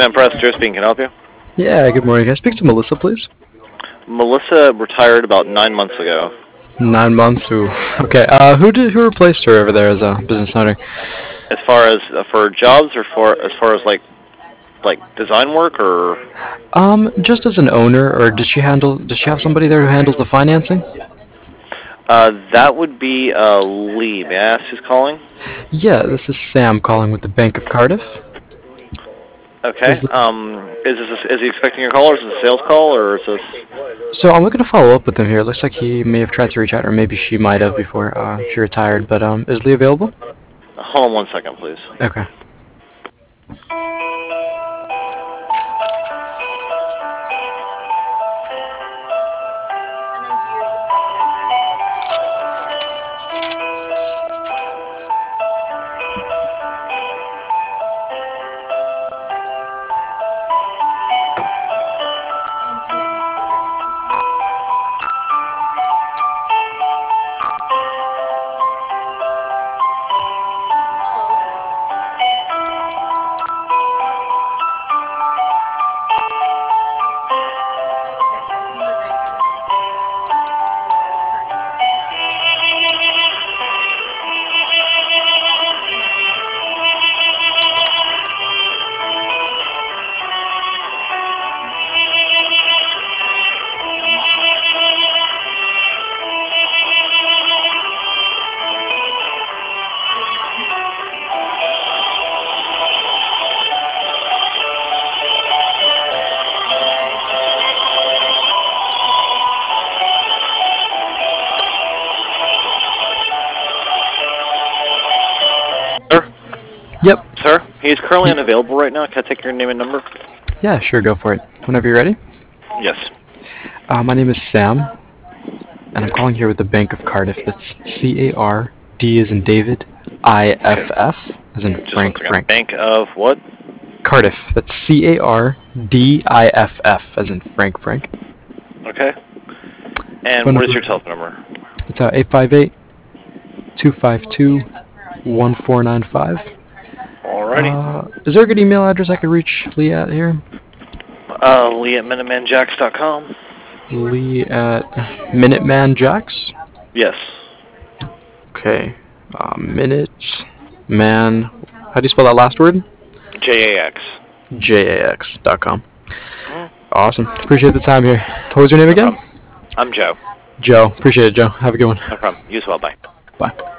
Minuteman Press, Joe speaking. Can I help you? Yeah, good morning. Can I speak to Melissa, please? Melissa retired about 9 months ago. 9 months. Ooh. Okay. Who replaced her over there as a business owner? As far as for jobs, or as far as like design work, or Just as an owner, or does she have somebody there who handles the financing? that would be Lee. May I ask who's calling? Yeah, this is Sam calling with the Bank of Cardiff. Okay. Is the, Is he expecting your call, or is this a sales call, or is this? so I'm looking to follow up with him here. It looks like he may have tried to reach out, or maybe she might have before she retired. But is Lee available? Hold on 1 second, please. Okay. Sir, Yep. sir, he's currently unavailable right now. Can I take your name and number? Yeah, sure. Go for it. Whenever you're ready. Yes. My name is Sam, and I'm calling here with the Bank of Cardiff. That's C-A-R-D as in David, I-F-F as in Just 1 Frank. second. Bank of what? Cardiff. That's C-A-R-D-I-F-F as in Frank. Okay. And Phone what is number. your telephone number? It's 858-252-1495. Alrighty. Is there a good email address I could reach Lee at here? Lee at MinutemanJacks.com. Lee at Minuteman Jacks? Yes. Okay. Minuteman. How do you spell that last word? JAX. JAX.com. Awesome. Appreciate the time here. What was your name again? I'm Joe. Joe. Appreciate it, Joe. Have a good one. No problem. You as well. Bye. Bye.